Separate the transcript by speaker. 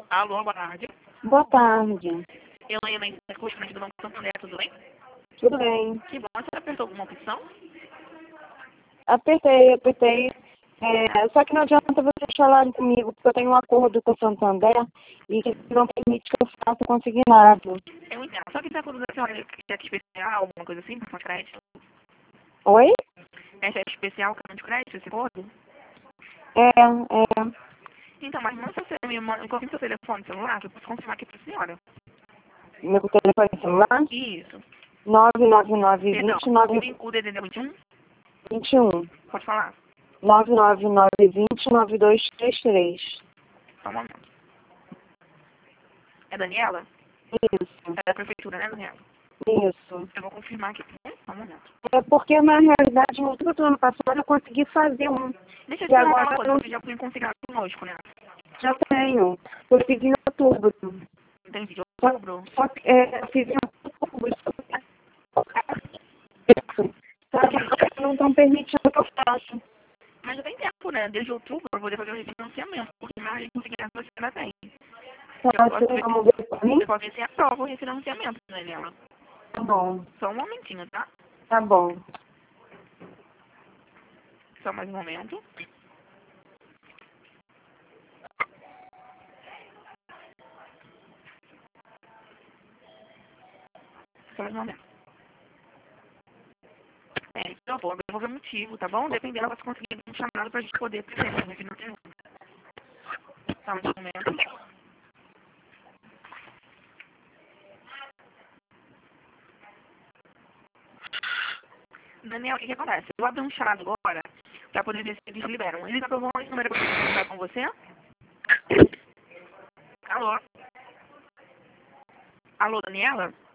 Speaker 1: Alô, boa tarde.
Speaker 2: Boa tarde.
Speaker 1: Eu lembro da correspondente do Banco Santander, tudo bem?
Speaker 2: Tudo bem?
Speaker 1: Que bom, você apertou alguma opção?
Speaker 2: Apertei. Só que não adianta vocês falarem comigo, porque eu tenho um acordo com o Santander e que não permite que eu faça consignado.
Speaker 1: Eu entendo. Só que você acordo da senhora cheque especial, alguma coisa assim, cartão de crédito?
Speaker 2: Oi?
Speaker 1: É cheque especial, cartão de crédito, esse acordo?
Speaker 2: É.
Speaker 1: Então, mas manda confirme seu telefone celular, que eu posso confirmar aqui pra senhora.
Speaker 2: Meu telefone celular?
Speaker 1: Isso.
Speaker 2: 999
Speaker 1: Perdão,
Speaker 2: 29
Speaker 1: o DDD 21?
Speaker 2: 21.
Speaker 1: Pode falar.
Speaker 2: 999 20 9233.
Speaker 1: Só um momento. É Daniela?
Speaker 2: Isso.
Speaker 1: É da prefeitura, né, Daniela?
Speaker 2: Isso.
Speaker 1: Eu vou confirmar aqui, tá bom? Só um momento.
Speaker 2: É porque, na realidade, no outubro do ano passado eu consegui fazer um.
Speaker 1: Deixa eu te
Speaker 2: E
Speaker 1: perguntar
Speaker 2: agora
Speaker 1: uma coisa,
Speaker 2: não
Speaker 1: você já foi consignado conosco, né?
Speaker 2: já tenho. Eu fiz em outubro.
Speaker 1: Entendi, de
Speaker 2: Só,
Speaker 1: outubro?
Speaker 2: só que eu fiz em outubro. Só que agora não estão permitindo que eu faça.
Speaker 1: Mas já tem tempo, né? Desde outubro eu vou fazer o refinanciamento, porque mais consignado você ainda tem. Eu posso ver,
Speaker 2: Vamos ver pra mim?
Speaker 1: eu posso ver se aprova o refinanciamento, Daniela.
Speaker 2: Tá bom.
Speaker 1: Só um momentinho, tá?
Speaker 2: Tá bom.
Speaker 1: Só mais um momento. Só mais um momento. Eu vou ver o motivo, tá bom? Dependendo, vai conseguir um chamado pra gente poder prestar o refinanciamento. Só mais um momento. Daniel, o que acontece? Eu vou abrir um chamado agora pra poder ver se eles liberam. Eles aprovam esse número pra conversar com você? Alô? Alô, Daniela?